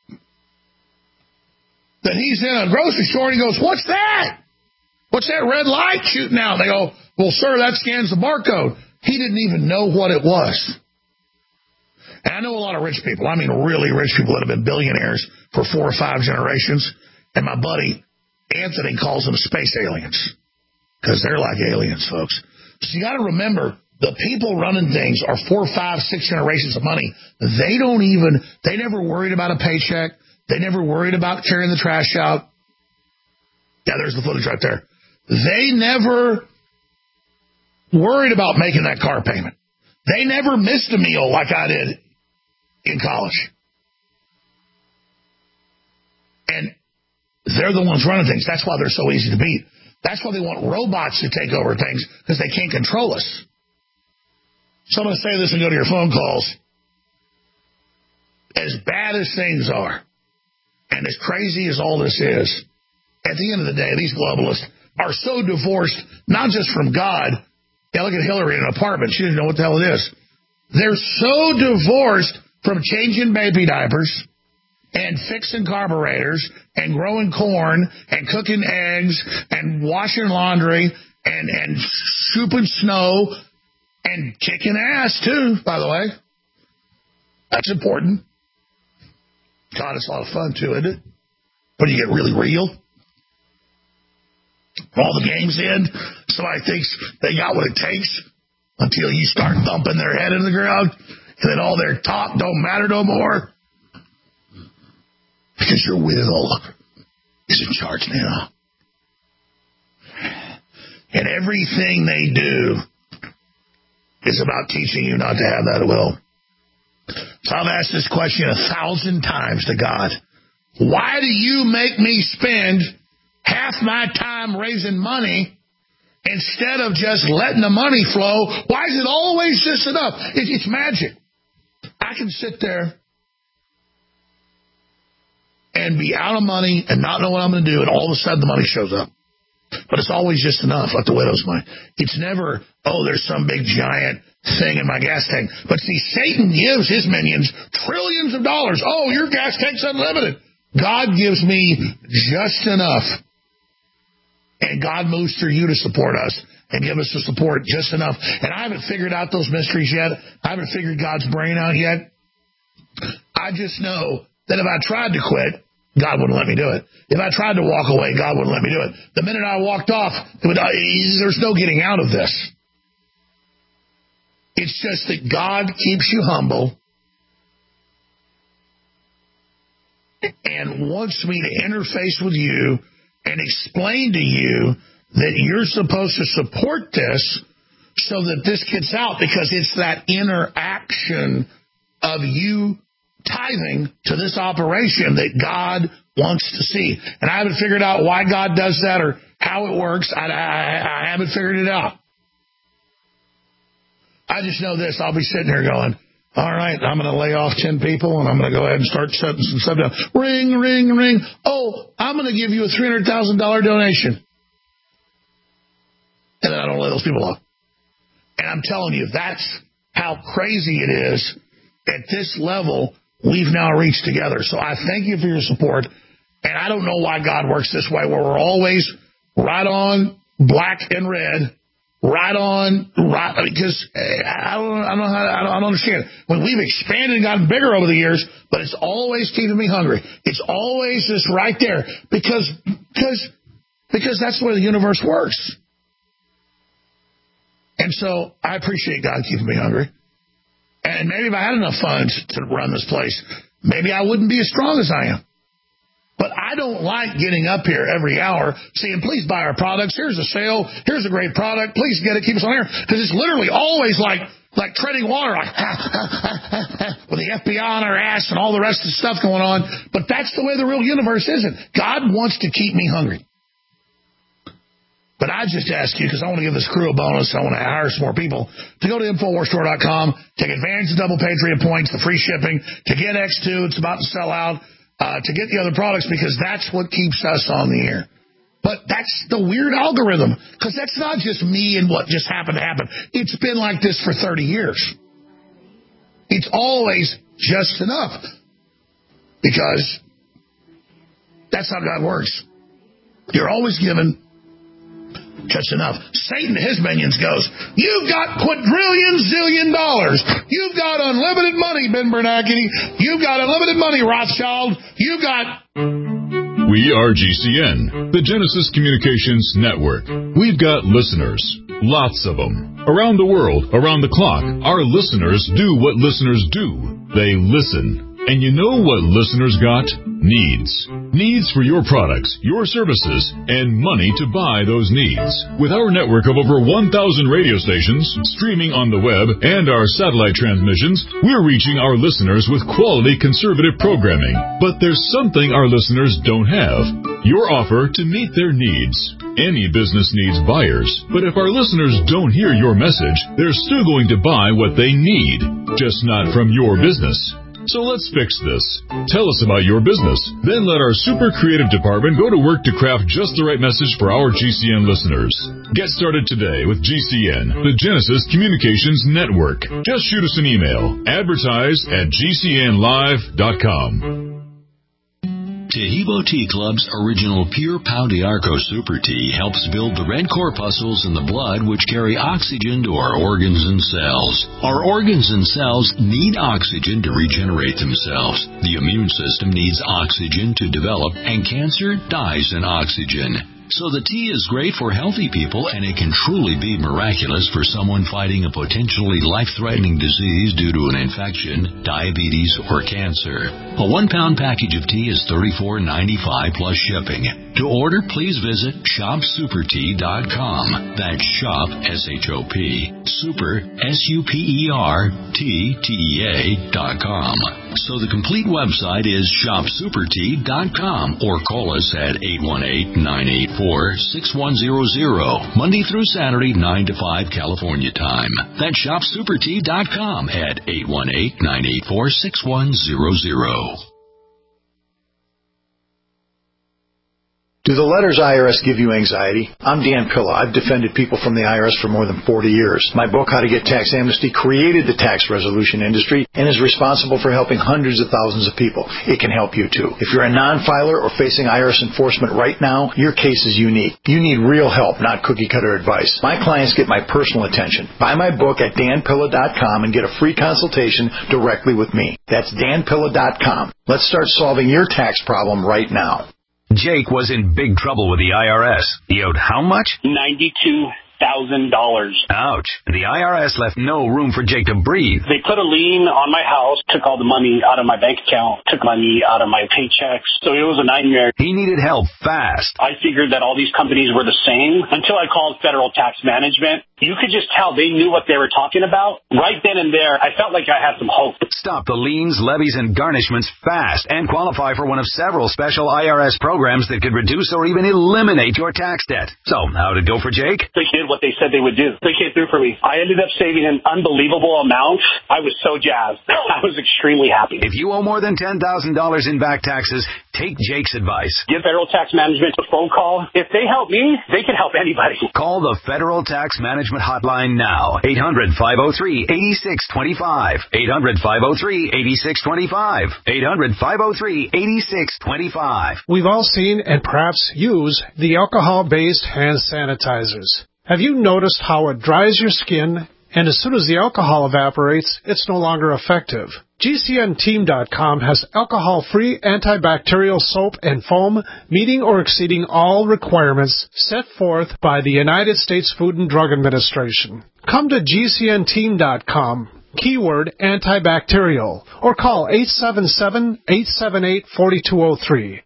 that he's in a grocery store and he goes, what's that? What's that red light shooting out? They go, well, sir, that scans the barcode. He didn't even know what it was. And I know a lot of rich people. I mean, really rich people that have been billionaires for 4 or 5 generations. And my buddy Anthony calls them space aliens, because they're like aliens, folks. So you got to remember, the people running things are 4, 5, 6 generations of money. They never worried about a paycheck. They never worried about carrying the trash out. Yeah, there's the footage right there. They never worried about making that car payment. They never missed a meal like I did in college. And they're the ones running things. That's why they're so easy to beat. That's why they want robots to take over things, because they can't control us. So I'm going to say this and go to your phone calls. As bad as things are, and as crazy as all this is, at the end of the day, these globalists are so divorced, not just from God. Yeah, look at Hillary in an apartment. She doesn't know what the hell it is. They're so divorced from changing baby diapers and fixing carburetors and growing corn and cooking eggs and washing laundry and scooping snow and kicking ass, too, by the way. That's important. God, it's a lot of fun, too, isn't it? When you get really real. All the games end, somebody thinks they got what it takes until you start thumping their head in the ground, and then all their talk don't matter no more. Because your will is in charge now. And everything they do is about teaching you not to have that will. So I've asked this question 1,000 times to God. Why do you make me spend half my time raising money instead of just letting the money flow? Why is it always just enough? It's magic. I can sit there and be out of money and not know what I'm going to do, and all of a sudden the money shows up. But it's always just enough, like the widow's mite. It's never, there's some big giant thing in my gas tank. But see, Satan gives his minions trillions of dollars. Oh, your gas tank's unlimited. God gives me just enough. And God moves through you to support us and give us the support just enough. And I haven't figured out those mysteries yet. I haven't figured God's brain out yet. I just know that if I tried to quit, God wouldn't let me do it. If I tried to walk away, God wouldn't let me do it. The minute I walked off, there's no getting out of this. It's just that God keeps you humble and wants me to interface with you and explain to you that you're supposed to support this so that this gets out, because it's that interaction of you tithing to this operation that God wants to see. And I haven't figured out why God does that or how it works. I haven't figured it out. I just know this. I'll be sitting here going, all right, I'm going to lay off 10 people, and I'm going to go ahead and start shutting some stuff down. Ring, ring, ring. Oh, I'm going to give you a $300,000 donation. And then I don't lay those people off. And I'm telling you, that's how crazy it is. At this level, we've now reached together. So I thank you for your support. And I don't know why God works this way, where we're always right on black and red. Right on, right, because I don't understand. When we've expanded and gotten bigger over the years, but it's always keeping me hungry. It's always just right there because that's the way the universe works. And so I appreciate God keeping me hungry. And maybe if I had enough funds to run this place, maybe I wouldn't be as strong as I am. But I don't like getting up here every hour saying, please buy our products. Here's a sale. Here's a great product. Please get it. Keep us on air. Because it's literally always like treading water, like with the FBI on our ass and all the rest of the stuff going on. But that's the way the real universe isn't. God wants to keep me hungry. But I just ask you, because I want to give this crew a bonus, I want to hire some more people, to go to InfoWarsStore.com, take advantage of double Patriot points, the free shipping, to get X2, it's about to sell out. To get the other products, because that's what keeps us on the air. But that's the weird algorithm, because that's not just me and what just happened to happen. It's been like this for 30 years. It's always just enough, because that's how God works. You're always given just enough. Satan and his minions goes, you've got quadrillion zillion dollars. You've got unlimited money, Ben Bernanke. You've got unlimited money, Rothschild. You've got... We are GCN, the Genesis Communications Network. We've got listeners, lots of them. Around the world, around the clock, our listeners do what listeners do. They listen. And you know what listeners got? Needs. Needs for your products, your services, and money to buy those needs. With our network of over 1,000 radio stations, streaming on the web, and our satellite transmissions, we're reaching our listeners with quality conservative programming. But there's something our listeners don't have. Your offer to meet their needs. Any business needs buyers, but if our listeners don't hear your message, they're still going to buy what they need, just not from your business. So let's fix this. Tell us about your business. Then let our super creative department go to work to craft just the right message for our GCN listeners. Get started today with GCN, the Genesis Communications Network. Just shoot us an email. Advertise@GCNlive.com. Taheebo Tea Club's original Pure Pau d'Arco Super Tea helps build the red corpuscles in the blood which carry oxygen to our organs and cells. Our organs and cells need oxygen to regenerate themselves. The immune system needs oxygen to develop, and cancer dies in oxygen. So the tea is great for healthy people, and it can truly be miraculous for someone fighting a potentially life-threatening disease due to an infection, diabetes, or cancer. A 1-pound package of tea is $34.95 plus shipping. To order, please visit shopsupertea.com. That's shop, S-H-O-P, super, S-U-P-E-R-T-T-E-A.com. So the complete website is shopsupertea.com, or call us at 818-984-6100, Monday through Saturday, 9 to 5 California time. That's shopsupertea.com at 818-984-6100. Do the letters IRS give you anxiety? I'm Dan Pilla. I've defended people from the IRS for more than 40 years. My book, How to Get Tax Amnesty, created the tax resolution industry and is responsible for helping hundreds of thousands of people. It can help you too. If you're a non-filer or facing IRS enforcement right now, your case is unique. You need real help, not cookie-cutter advice. My clients get my personal attention. Buy my book at danpilla.com and get a free consultation directly with me. That's danpilla.com. Let's start solving your tax problem right now. Jake was in big trouble with the IRS. He owed how much? $92,000. Ouch. The IRS left no room for Jake to breathe. They put a lien on my house, took all the money out of my bank account, took money out of my paychecks. So it was a nightmare. He needed help fast. I figured that all these companies were the same until I called Federal Tax Management. You could just tell they knew what they were talking about. Right then and there, I felt like I had some hope. Stop the liens, levies, and garnishments fast and qualify for one of several special IRS programs that could reduce or even eliminate your tax debt. So, how'd it go for Jake? They did what they said they would do. They came through for me. I ended up saving an unbelievable amount. I was so jazzed. I was extremely happy. If you owe more than $10,000 in back taxes, take Jake's advice. Give Federal Tax Management a phone call. If they help me, they can help anybody. Call the Federal Tax Management hotline now. 800-503-8625. 800-503-8625. 800-503-8625. We've all seen and perhaps use the alcohol-based hand sanitizers. Have you noticed how it dries your skin, and as soon as the alcohol evaporates, it's no longer effective? GCNteam.com has alcohol-free antibacterial soap and foam meeting or exceeding all requirements set forth by the United States Food and Drug Administration. Come to GCNteam.com, keyword antibacterial, or call 877-878-4203.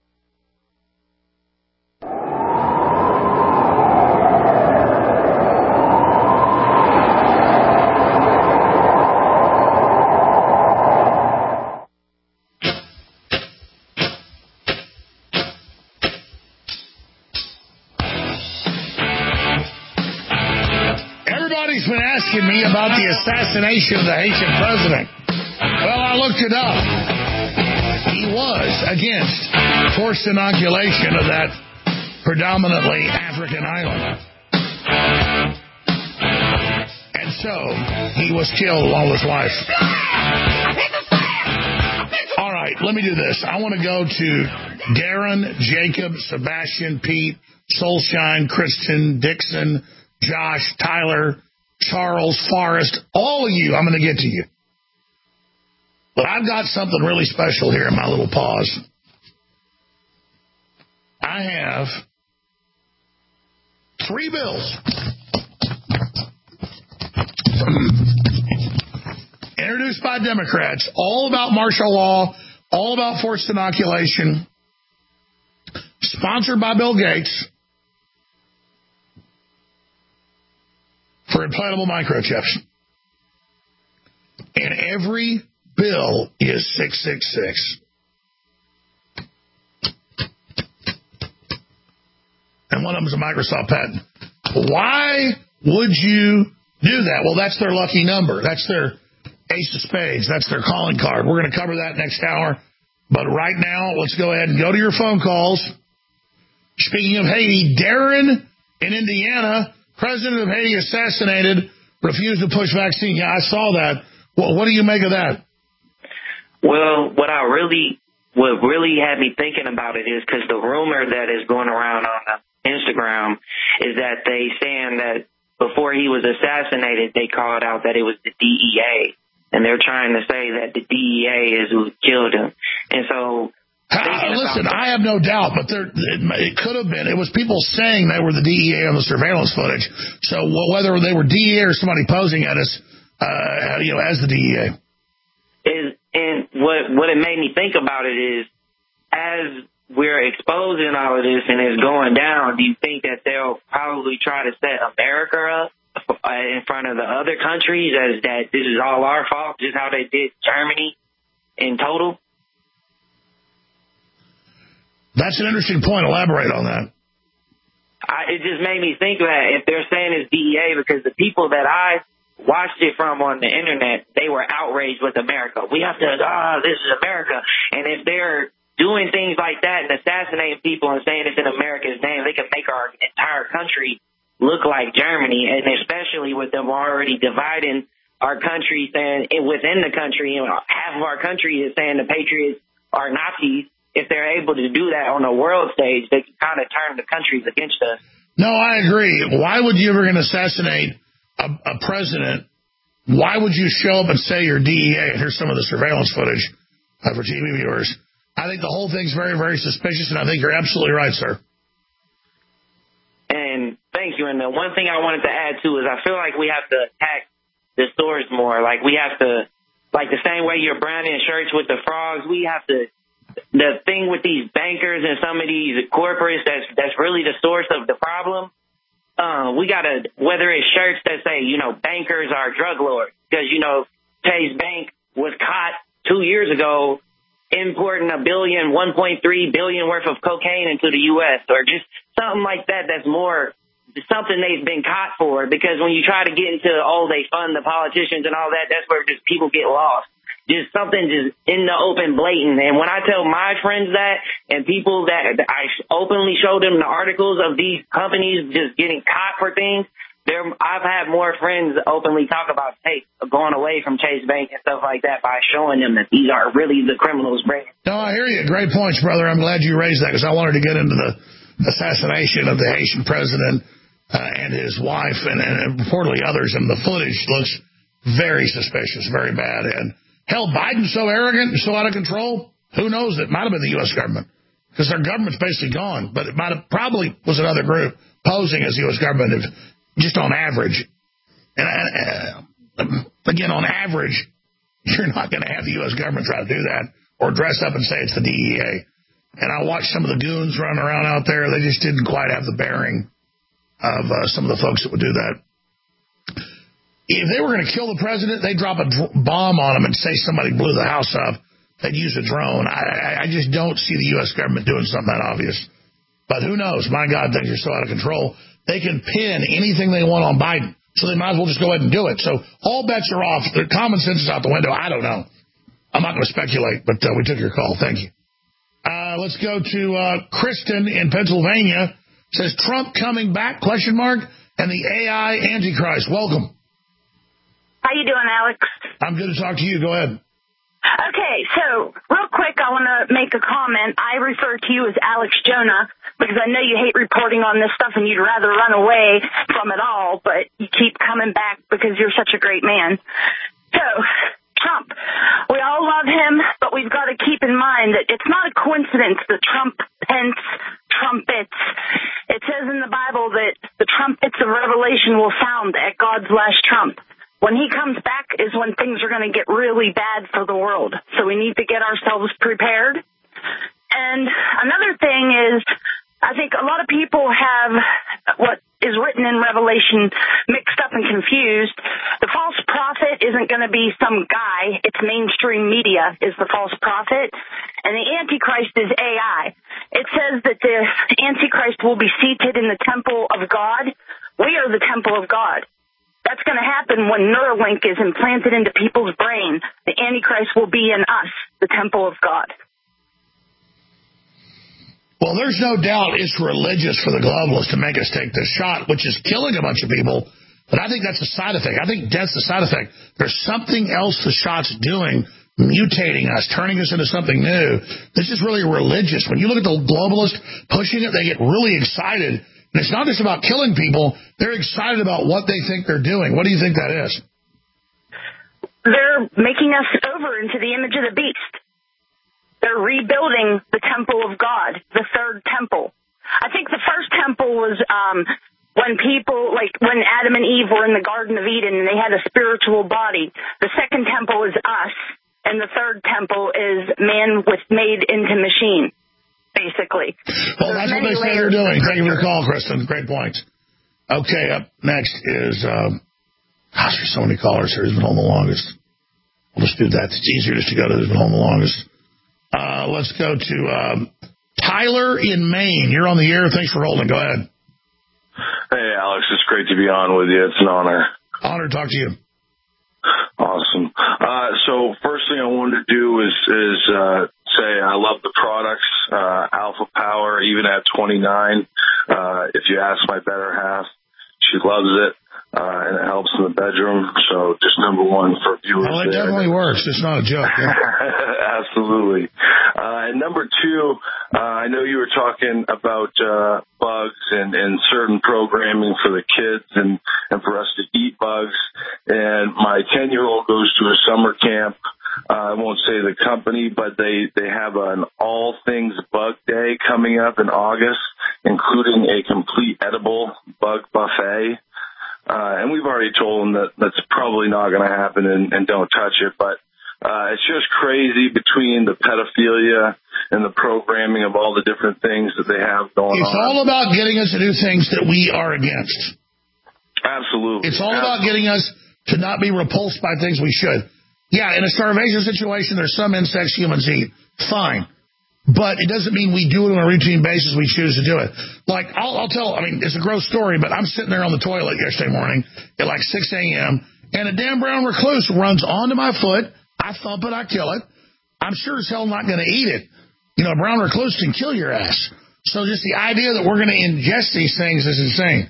Been asking me about the assassination of the Haitian president. Well, I looked it up. He was against forced inoculation of that predominantly African island. And so, he was killed along with his wife. All right, let me do this. I want to go to Darren, Jacob, Sebastian, Pete, Soulshine, Kristen, Dixon, Josh, Tyler, Charles, Forrest, all of you, I'm going to get to you. But I've got something really special here in my little paws. I have 3 bills introduced by Democrats, all about martial law, all about forced inoculation, sponsored by Bill Gates, for implantable microchips. And every bill is 666. And one of them is a Microsoft patent. Why would you do that? Well, that's their lucky number. That's their ace of spades. That's their calling card. We're going to cover that next hour. But right now, let's go ahead and go to your phone calls. Speaking of Haiti, Darren in Indiana, President of Haiti assassinated, refused to push vaccine. Yeah, I saw that. Well, what do you make of that? Well, what really had me thinking about it is because the rumor that is going around on Instagram is that they saying that before he was assassinated, they called out that it was the DEA. And they're trying to say that the DEA is who killed him. And so Listen, I have no doubt, but it could have been. It was people saying they were the DEA on the surveillance footage. So whether they were DEA or somebody posing at us, as the DEA. And what it made me think about it is, as we're exposing all of this and it's going down, do you think that they'll probably try to set America up in front of the other countries as that this is all our fault, just how they did Germany in total? That's an interesting point. Elaborate on that. It just made me think that if they're saying it's DEA, because the people that I watched it from on the internet, they were outraged with America. We have to, this is America. And if they're doing things like that and assassinating people and saying it's in America's name, they can make our entire country look like Germany, and especially with them already dividing our country, saying within the country, half of our country is saying the Patriots are Nazis. If they're able to do that on a world stage, they can kind of turn the countries against us. No, I agree. Why would you ever going to assassinate a president? Why would you show up and say you're DEA? And here's some of the surveillance footage for TV viewers. I think the whole thing's very, very suspicious, and I think you're absolutely right, sir. And thank you. And the one thing I wanted to add, too, is I feel like we have to attack the stores more. Like, we have to, like the same way you're branding shirts with the frogs, we have to, the thing with these bankers and some of these corporates that's really the source of the problem. We got to, whether it's shirts that say, bankers are drug lords, because, Chase Bank was caught 2 years ago importing $1.3 billion worth of cocaine into the U.S. or just something like that. That's more something they've been caught for, because when you try to get into, they fund the politicians and all that, that's where just people get lost. Just something just in the open, blatant. And when I tell my friends that and people that I openly show them the articles of these companies just getting caught for things, I've had more friends openly talk about going away from Chase Bank and stuff like that by showing them that these are really the criminals. No, I hear you. Great points, brother. I'm glad you raised that, because I wanted to get into the assassination of the Haitian president and his wife and reportedly others. And the footage looks very suspicious, very bad. And hell, Biden's so arrogant and so out of control, who knows? It might have been the U.S. government, because their government's basically gone. But it probably was another group posing as the U.S. government, just on average. And again, on average, you're not going to have the U.S. government try to do that or dress up and say it's the DEA. And I watched some of the goons running around out there. They just didn't quite have the bearing of some of the folks that would do that. If they were going to kill the president, they'd drop a bomb on him and say somebody blew the house up. They'd use a drone. I just don't see the U.S. government doing something that obvious. But who knows? My God, things are so out of control. They can pin anything they want on Biden, so they might as well just go ahead and do it. So all bets are off. Their common sense is out the window. I don't know. I'm not going to speculate, but we took your call. Thank you. Let's go to Kristen in Pennsylvania. Says, Trump coming back, ? And the AI Antichrist. Welcome. How you doing, Alex? I'm good to talk to you. Go ahead. Okay, so real quick, I want to make a comment. I refer to you as Alex Jonah because I know you hate reporting on this stuff and you'd rather run away from it all, but you keep coming back because you're such a great man. So, Trump, we all love him, but we've got to keep in mind that it's not a coincidence the Trump-Pence trumpets. It says in the Bible that the trumpets of Revelation will sound at God's last trump. When he comes back is when things are going to get really bad for the world. So we need to get ourselves prepared. And another thing is, I think a lot of people have what is written in Revelation mixed up and confused. The false prophet isn't going to be some guy. It's mainstream media is the false prophet. And the Antichrist is AI. It says that the Antichrist will be seated in the temple of God. We are the temple of God. That's going to happen when Neuralink is implanted into people's brain. The Antichrist will be in us, the temple of God. Well, there's no doubt it's religious for the globalists to make us take this shot, which is killing a bunch of people. But I think that's a side effect. I think death's a side effect. There's something else the shot's doing, mutating us, turning us into something new. This is really religious. When you look at the globalists pushing it, they get really excited. And it's not just about killing people. They're excited about what they think they're doing. What do you think that is? They're making us over into the image of the beast. they're rebuilding the temple of God, the third temple. I think the first temple was when people, like when Adam and Eve were in the Garden of Eden and they had a spiritual body. The second temple is us, and the third temple is man made into machine, basically. Well, that's what they say they're doing. Thank you for the call, Kristen. Great point. Okay, up next is, gosh, there's so many callers here. Who's been home the longest? We'll just do that. It's easier just to go to who's been home the longest. Let's go to Tyler in Maine. You're on the air. Thanks for holding. Go ahead. Hey, Alex. It's great to be on with you. It's an honor. Honor to talk to you. Awesome. So first thing I wanted to do is say I love the products, Alpha Power, even at 29. If you ask my better half, she loves it, and it helps in the bedroom. So just number one for viewers. Well, it definitely works. It's not a joke. Yeah. Absolutely. And number two, I know you were talking about bugs and certain programming for the kids and for us to eat bugs. And my 10-year-old goes to a summer camp. I won't say the company, but they have an all things bug day coming up in August, including a complete edible bug buffet. And we've already told them that that's probably not going to happen and don't touch it. But it's just crazy between the pedophilia and the programming of all the different things that they have going on. It's all about getting us to do things that we are against. Absolutely. It's all about getting us to not be repulsed by things we should. Yeah, in a starvation situation, there's some insects humans eat. Fine. But it doesn't mean we do it on a routine basis. We choose to do it. Like, I'll tell, I mean, it's a gross story, but I'm sitting there on the toilet yesterday morning at like 6 a.m., and a damn brown recluse runs onto my foot. I thump it, I kill it. I'm sure as hell not going to eat it. You know, a brown recluse can kill your ass. So just the idea that we're going to ingest these things is insane.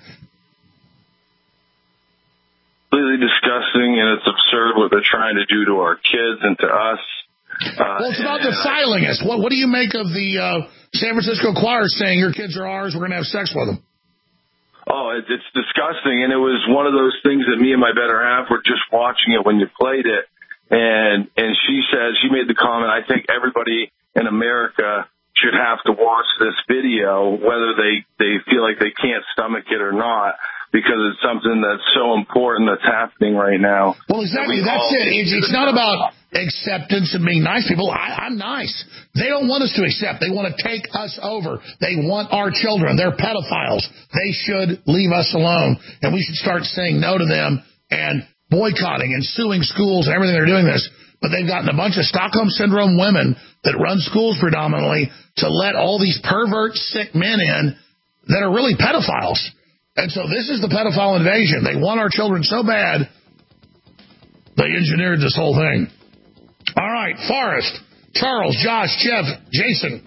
Completely disgusting, and it's absurd what they're trying to do to our kids and to us. Well, it's about defiling us. What do you make of the San Francisco Choir saying your kids are ours, we're going to have sex with them? Oh, it's disgusting, and it was one of those things that me and my better half were just watching it when you played it, and she made the comment, I think everybody in America should have to watch this video, whether they feel like they can't stomach it or not, because it's something that's so important that's happening right now. Well, exactly. That's it. It's not about acceptance and being nice people. I'm nice. They don't want us to accept. They want to take us over. They want our children. They're pedophiles. They should leave us alone, and we should start saying no to them and boycotting and suing schools and everything. They're doing this. But they've gotten a bunch of Stockholm Syndrome women that run schools predominantly to let all these pervert, sick men in that are really pedophiles. And so this is the pedophile invasion. They want our children so bad, they engineered this whole thing. All right, Forrest, Charles, Josh, Jeff, Jason.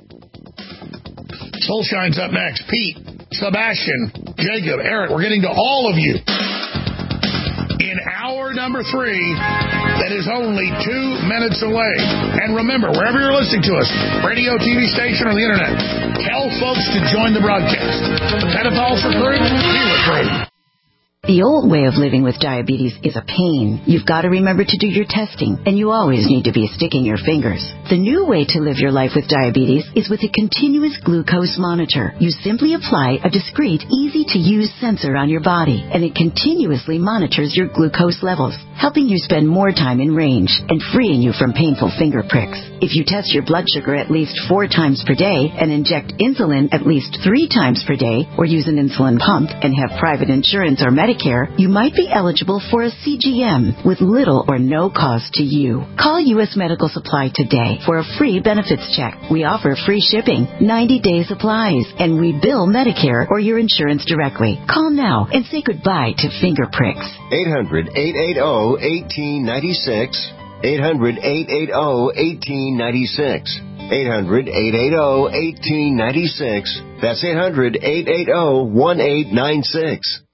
Soulshine's up next. Pete, Sebastian, Jacob, Eric. We're getting to all of you in hour number 3 that is only 2 minutes away. And remember, wherever you're listening to us, radio, TV station, or the internet, tell folks to join the broadcast. Pedophiles recruit, we recruit. The old way of living with diabetes is a pain. You've got to remember to do your testing, and you always need to be sticking your fingers. The new way to live your life with diabetes is with a continuous glucose monitor. You simply apply a discreet, easy-to-use sensor on your body, and it continuously monitors your glucose levels, helping you spend more time in range and freeing you from painful finger pricks. If you test your blood sugar at least 4 times per day and inject insulin at least 3 times per day, or use an insulin pump and have private insurance or Medicare, you might be eligible for a CGM with little or no cost to you. Call U.S. Medical Supply today for a free benefits check. We offer free shipping, 90-day supplies, and we bill Medicare or your insurance directly. Call now and say goodbye to finger pricks. 800-880-1896. 800-880-1896. 800-880-1896. That's 800-880-1896.